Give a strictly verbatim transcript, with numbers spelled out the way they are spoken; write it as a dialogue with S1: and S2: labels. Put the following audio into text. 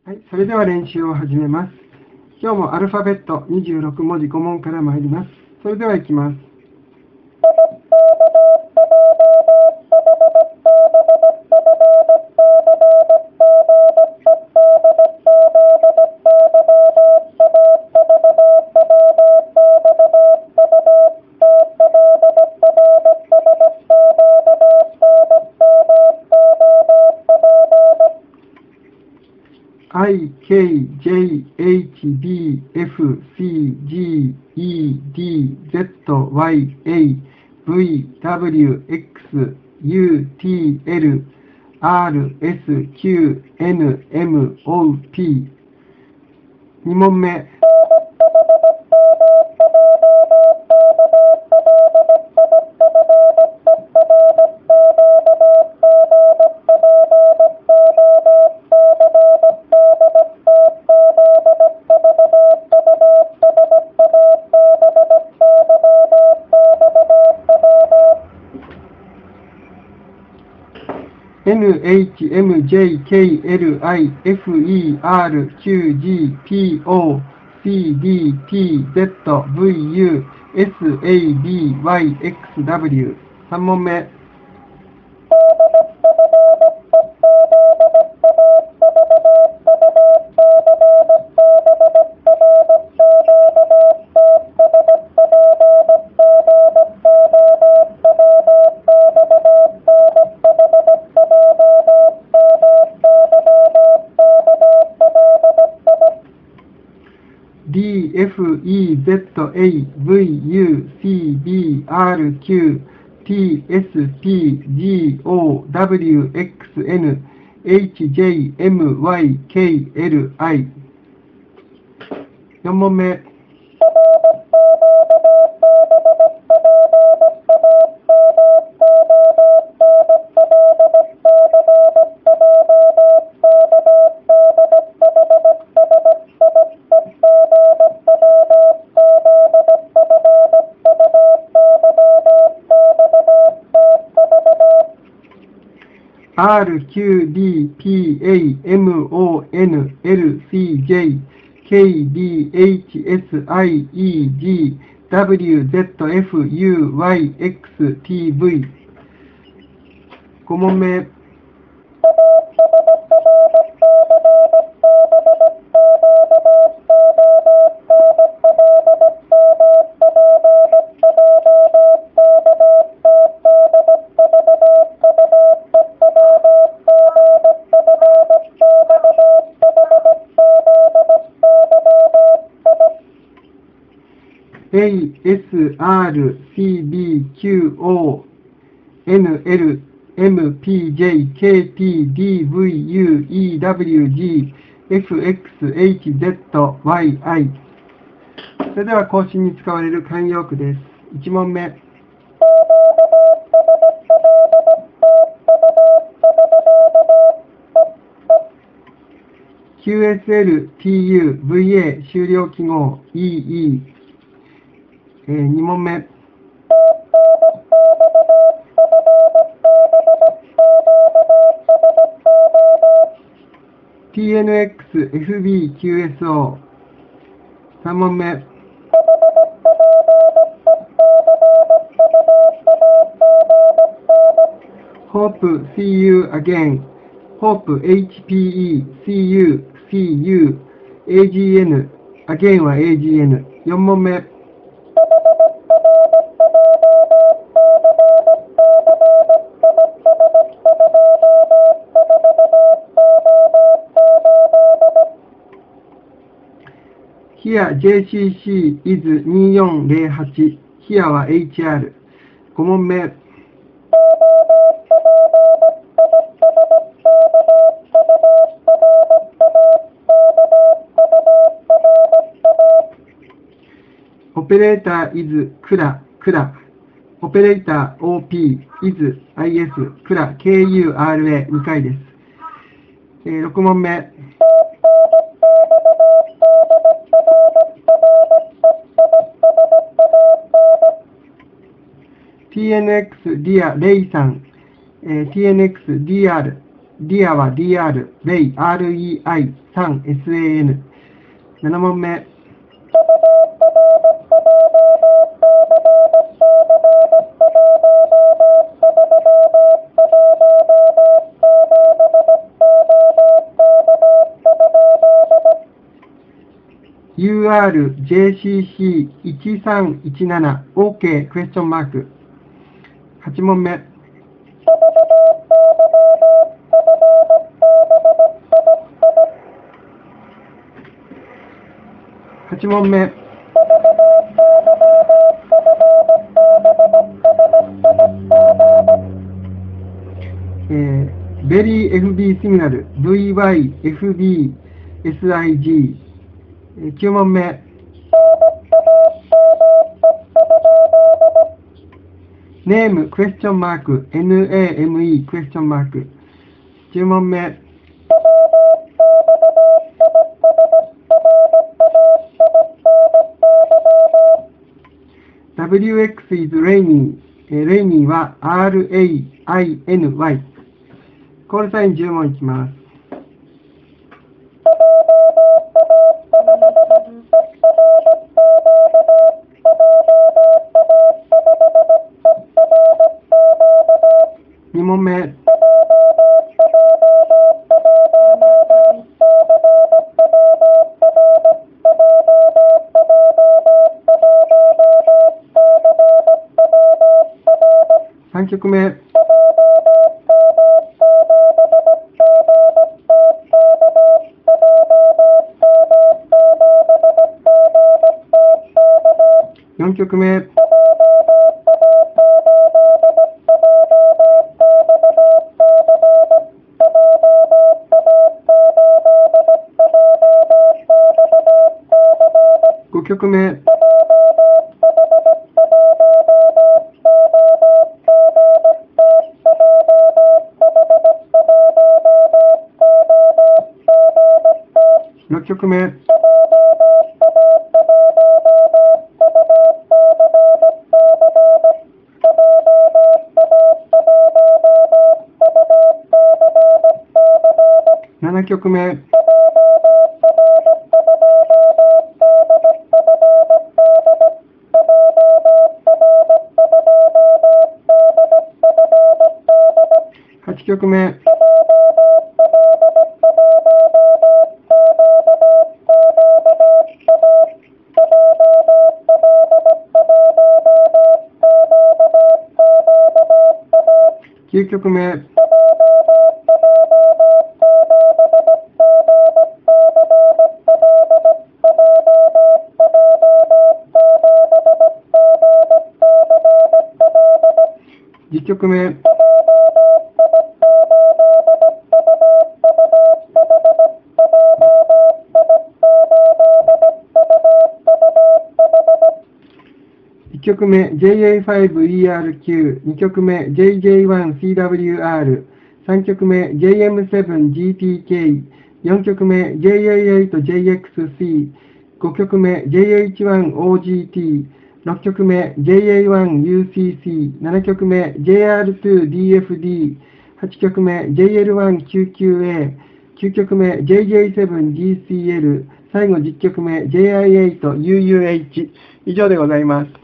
S1: はい、それでは練習を始めます。今日もアルファベットにじゅうろく文字ご問から参ります。それではいきます。I, K, J, H, B, F, C, G, E, D, Z, Y, A, V, W, X, U, T, L, R, S, Q, N, M, O, P。に問目。N, H, M, J, K, L, I, F, E, R, Q, G, P, O, C, D, T, Z, V, U, S, A, B, Y, X, W。さん問目。D, F, E, Z, A, V, U, C, B, R, Q, T, S, P, G, O, W, X, N, H, J, M, Y, K, L, I。よん問目。R, Q, D, P, A, M, O, N, L, C, J, K, D, H, S, I, E, G, W, Z, F, U, Y, X, T, V。ご問目。A, S, R, C, B, Q, O, N, L, M, P, J, K, P, D, V, U, E, W, G, F, X, H, Z, Y, I。それでは更新に使われる慣用句です。いち問目。キューエスエル、ティーユー、ブイエー 終了記号 イーイー。えー、に問目。ティーエヌエックス、エフビー、キューエスオー。さん問目。Hope, see you again. Hope,エイチピーイー、see you, see you, エージーエヌ、again は エージーエヌ。よん問目。Here ジェイシーシー is によんゼロはち。Here は エイチアール。ご問目。オペレーター is クラ、クラ。オペレーター オーピー is アイエス クラ、ケーユーアールエー にかいです。えー、ろく問目。ティーエヌエックス ディアレイさん、えー、ティーエヌエックス ディーアールリアは ディーアール、レイ、アールイーアイ、さん、エスエーエヌ。なな問目。ユーアール ジェーシーシー いちさんいちなな OK クエスチョンマーク。はち問目。はち問目。えー、ベリー エフビー シグナル ブイワイ エフビー エスアイジー。きゅう問目。ネームクエスチョンマーク ネーム クエスチョンマーク。じゅう問目。ダブリューエックス is rainy。rainy は アールエーアイエヌワイ。コールサインじゅう問いきます。に問目。さん曲目。よん曲目。ご曲目。ろっ曲目。なな曲目。はち曲目。きゅう曲目。じゅっ曲目。いち曲目 ジェイエーファイブイーアールキュー、に曲目 ジェイジェイワンシーダブリューアール、さん曲目 ジェイエムセブンジーティーケー、よん曲目 ジェイエーエイトジェイエックスシー、ご曲目 ジェイエイチワンオージーティー、ろっ曲目 ジェイエーワンユーシーシー、なな曲目 ジェイアールツーディーエフディー、はち曲目 ジェイエルワンキューキューエー、きゅう曲目 ジェイジェイセブンジーシーエル、最後じゅっ曲目 ジェイアイエイトユーユーエイチ。以上でございます。